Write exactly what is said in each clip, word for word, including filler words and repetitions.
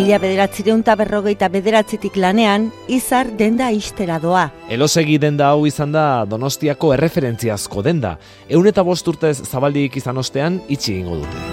Mila bederatzireun eta berrogeita bederatzitik lanean, Izar denda ixtera doa. Elosegi denda hau izan da Donostiako erreferentziazko denda. Ehun eta bost urtez zabaldik izan ostean itxi egingo dute.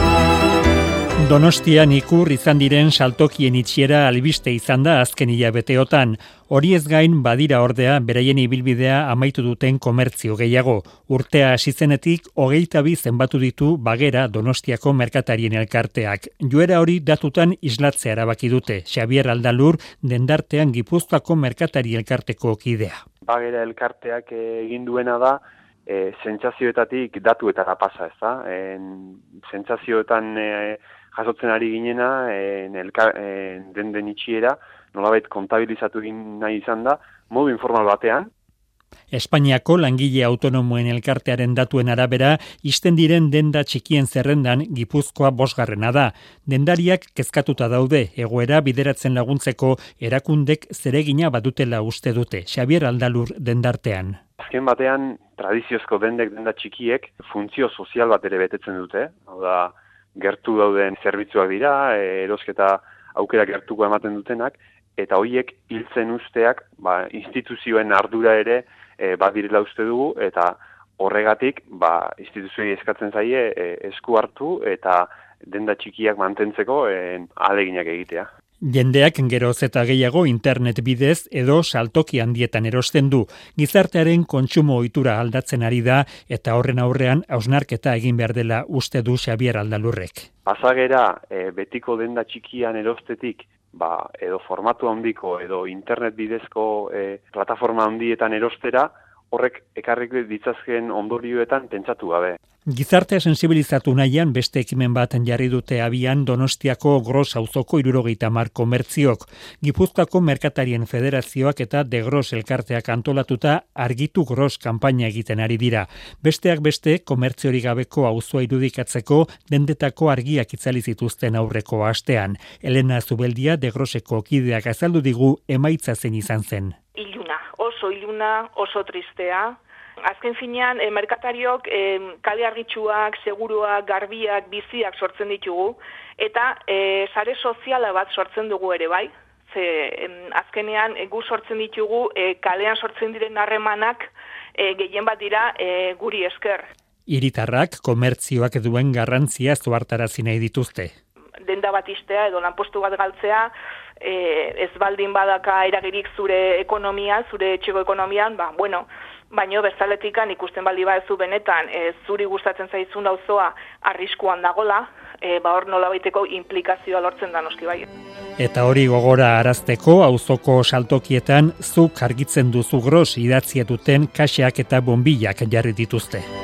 Donostian ikur izan diren saltokien itxiera albiste izan da azken hilabeteotan. Horiez gain badira ordea beraien ibilbidea amaitu duten komertzio gehiago. Urtea hasi zenetik hogeita bi zenbatu ditu Bagera Donostiako merkatarien elkarteak. Joera hori datutan islatzea erabaki dute. Xabier Aldalur dendartean Gipuzkoako merkatari elkarteko kidea. Bagera elkarteak egin duena da e, sentsazioetatik datuetara pasa, ezta? En sentsazioetan e, jasotzen ari ginena en elka, en den den itxiera nolabait kontabilizatu egin nahi izan da modu informal batean. Espainiako langile autonomoen elkartearen datuen arabera isten diren denda txikien zerrendan Gipuzkoa bosgarrena da. Dendariak kezkatuta daude egoera bideratzen laguntzeko erakundek zeregina badutela uste dute. Xabier Aldalur dendartean. Azken batean tradiziozko dendek denda txikiek funtzio sozial bat ere betetzen dute. Hau da, gertu dauden zerbitzuak dira, erosketa aukera gertuko ematen dutenak, eta horiek hiltzen usteak ba, instituzioen ardura ere e, badirela uste dugu, eta horregatik ba, instituzioei eskatzen zaie e, esku hartu eta denda txikiak mantentzeko e, ahaleginak egitea. Jendeak geroz eta gehiago internet bidez edo saltoki handietan erosten du. Gizartearen kontsumo ohitura aldatzen ari da eta horren aurrean hausnarketa egin behar dela uste du Xabier Aldalurrek. Pasagera e, betiko denda txikian erostetik ba, edo formatu handiko edo internet bidezko e, plataforma handietan erostera, horrek ekarrik ditzazken ondorioetan pentsatu gabe. Gizartea sensibilizatu nahian beste ekimen bat jarri dute abian Donostiako Gros auzoko hirurogeita hamar komertziok. Gipuzkoako Merkatarien Federazioak eta De Gros elkarteak antolatuta Argitu Gros kanpaina egiten ari dira. Besteak beste komertziorik gabeko auzoa irudikatzeko dendetako argiak itzali zituzten aurreko astean. Elena Zubeldia De Groseko kideak azaldu digu emaitza zein izan zen. Iluna, oso iluna, oso tristea. Azken finean, e, merkatariok e, kale argitsuak, seguruak, garbiak, biziak sortzen ditugu, eta e, sare soziala bat sortzen dugu ere, bai? Ze, em, azkenean, e, gu sortzen ditugu, e, kalean sortzen diren harremanak e, gehien bat dira e, guri esker. Hiritarrak komertzioak duen garrantzia zuhartarazi nahi dituzte. Denda bat istea edo lanpostu bat galtzea, e, ez baldin badaka eragirik zure ekonomia, zure etxeko ekonomian, ba, bueno, baino bezaletikan ikusten baldi baezu benetan e, zuri gustatzen zaizun auzoa arriskuan dagola, e, ba hor nolabaiteko implikazioa lortzen da noski bai. Eta hori gogora arazteko auzoko saltokietan zuk argitzen duzu Gros idatzia duten kaxeak eta bonbilak jarri dituzte.